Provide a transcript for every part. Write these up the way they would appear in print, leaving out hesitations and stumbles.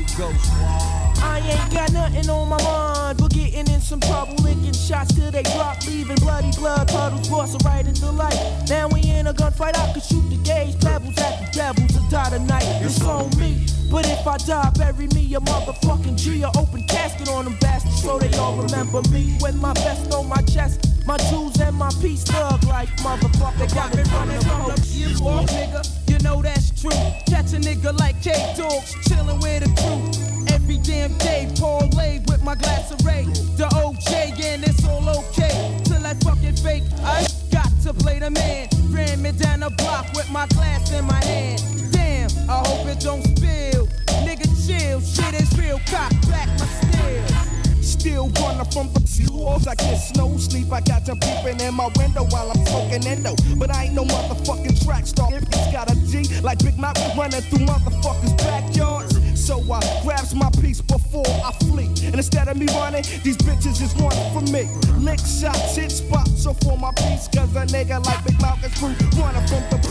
I ain't got nothing on my mind but getting in some trouble, licking shots till they drop, leaving bloody blood puddles, crossing right into light. Now we in a gunfight, I could shoot the gauge, pebbles at the devils and die tonight. It's on me, but if I die, bury me a motherfucking G, a open casket on them bastards so they all remember me. With my vest on my chest, my jewels and my peace, thug like motherfucker. They got me running from the off, nigga. You know that's true. Catch a nigga like K-Dogs, chillin' with a crew. Every damn day, parlay with my glass of Ray. The OJ, and it's all okay. Till I fucking fake, I got to play the man. Ran me down the block with my glass in my hand. Damn, I hope it don't spill. Nigga chill, shit is real. Cock back my steel. Still running from the walls, I get no sleep. I got them peeping in my window while I'm smoking endo. But I ain't no motherfucking track star. If he's got a G, like Big Mouth running through motherfuckers' backyards. So I grabs my piece before I flee. And instead of me running, these bitches is running from me. Lick shots, hit spots, so for my piece. Cause a nigga like Big Mouth is through running from the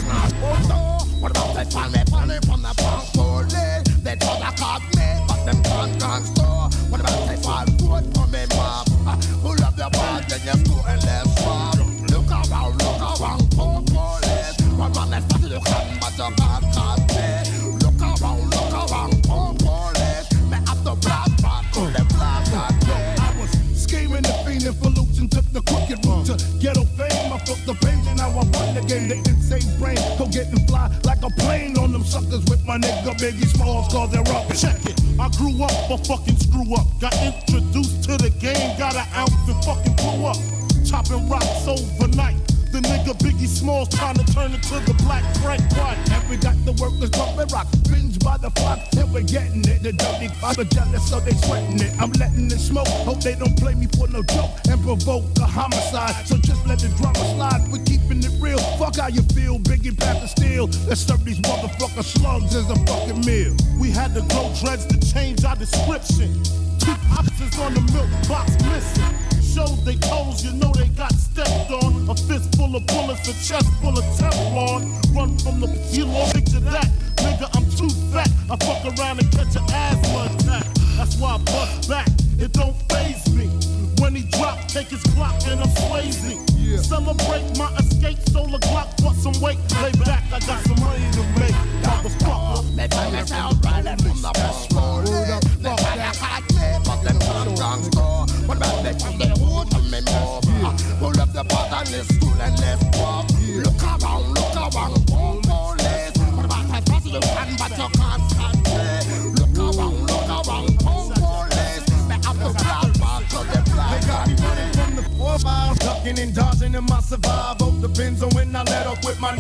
What about they find me from the punk police? They try to cut me, but them can't store. What about they find food for me, mom? Pull up the bag, then you go and let's rob. Look around, punk police. One man that's not look at, but you can't cut me. Look around, punk police. Me up the blast, but to the blast, I was scheming and fiending for loops and took the crooked route to ghetto fame. I flipped the page and now I run the game. The insane brain go get and fly like a plane on them suckers with my nigga Biggie Smalls, cause they're up. Check it. I grew up a fucking screw up. Got introduced to the game, got an ounce and fucking blew up. Chopping rocks overnight. The nigga Biggie Smalls trying to turn into the Black Frank White. And we got the workers bumping rock, binge by the flock, and we're getting it. The dirty father jealous, so they sweating it. I'm letting it smoke, hope they don't play me for no joke and provoke a homicide. So just let the drama slide, we're keeping it real. Fuck how you feel, Biggie Panther Steel. Let's serve these motherfucker slugs as a fucking meal. We had to grow dreads to change our description. 2 options on the milk box missing. Showed they toes, you know they got stepped on. A fist full of bullets, a chest full of Teflon. Run from the kilo, picture that. Nigga, I'm too fat. I fuck around and catch an asthma attack. That's why I bust back, it don't faze me. When he drop, take his clock and I'm swayzy. Yeah. Celebrate my escape, solar clock, bust some weight. Lay back, I got some money to make. Motherfucker. They find myself running from the bus road. They find a hot me, but them can't store. What about they from the hood and me mob? Pull up the pot and let's school and let's walk. Look around, punk police. What about I pass you can, but you can't stand me. Look around, punk police. They have to fly back to the black. They got me running from the 4 miles, ducking and dodging in my survival. Depends on when I let up with my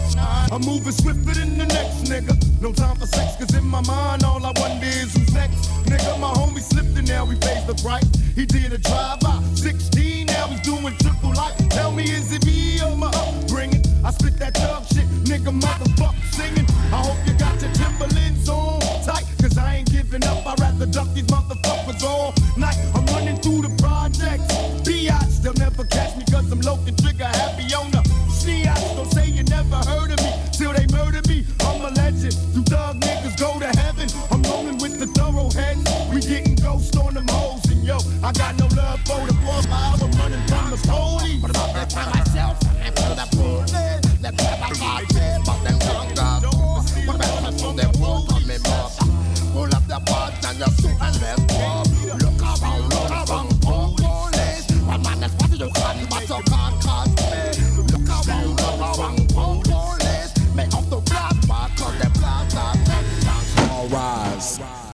I'm moving swifter than the next nigga. No time for sex, cause in my mind all I wonder is who's next. Nigga, my homie slipped and now he pays the price. He did a drive-by, 16, now he's doing triple life. Tell me, is it me or my upbringing? I spit that thug shit, nigga, motherfucker singing. I hope you got your Timberlands on tight, cause I ain't giving up. I'd rather duck these motherfuckers all night. I'm running through the projects. B.I.T. they'll never catch me cause I'm low and trigger happy on the C.I.T. Don't say you never heard of me till they murder me. I'm a legend. You thug niggas go to heaven. I'm rolling with the thoroughheads. We getting ghost on them hoes. And yo, I got no love for the boss. I'm running from the police. What about that for myself? And for the police. They try to cut me, but them can't store. What about that from the hood and me mob? Pull up the pot and you shoot and let's go.